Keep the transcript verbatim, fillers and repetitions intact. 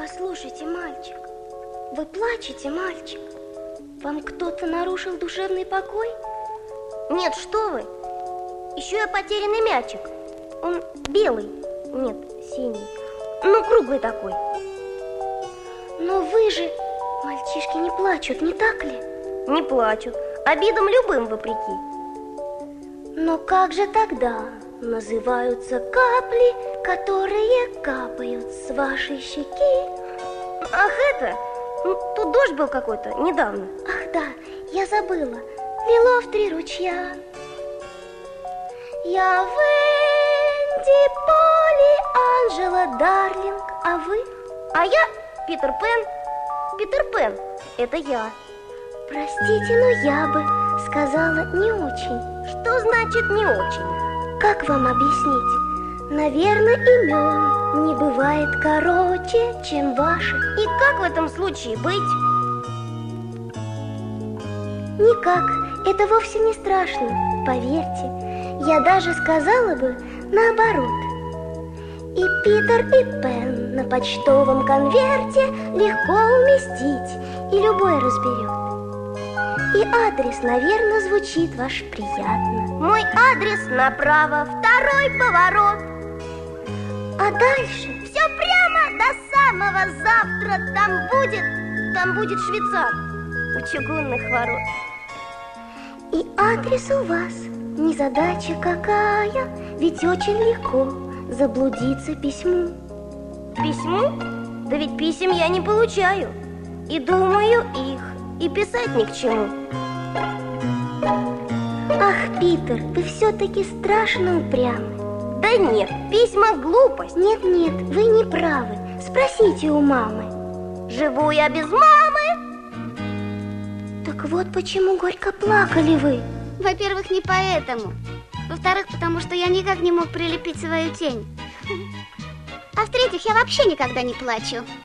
Послушайте, мальчик, вы плачете, мальчик? Вам кто-то нарушил душевный покой? Нет, что вы? Еще я потерянный мячик. Он белый, нет, синий, ну круглый такой. Но вы же, мальчишки, не плачут, не так ли? Не плачут, обидам любым вопреки. Но как же тогда называются капли, которые капают с вашей щеки? Ах, это, ну, тут дождь был какой-то недавно. Ах да, я забыла, лило в три ручья. Я Венди Полли Анжела Дарлинг, а вы? А я Питер Пен. Питер Пен, это я. Простите, но я бы сказала не очень. Что значит не очень? Как вам объяснить? Наверное, имен не бывает короче, чем ваши. И как в этом случае быть? Никак, это вовсе не страшно, поверьте. Я даже сказала бы наоборот. И Питер, и Пен на почтовом конверте легко уместить, и любой разберет. И адрес, наверное, звучит ваш приятно. Мой адрес направо, второй поворот. А дальше? Все прямо до самого завтра. Там будет, там будет швейцар у чугунных ворот. И адрес у вас незадача какая, ведь очень легко заблудиться письму. Письму? Да ведь писем я не получаю. И думаю их, и писать ни к чему. Ах, Питер, вы все-таки страшно упрямы. Да нет, письма глупость. Нет-нет, вы не правы. Спросите у мамы. Живу я без мамы. Так вот почему горько плакали вы. Во-первых, не поэтому. Во-вторых, потому что я никак не мог прилепить свою тень. А в-третьих, я вообще никогда не плачу.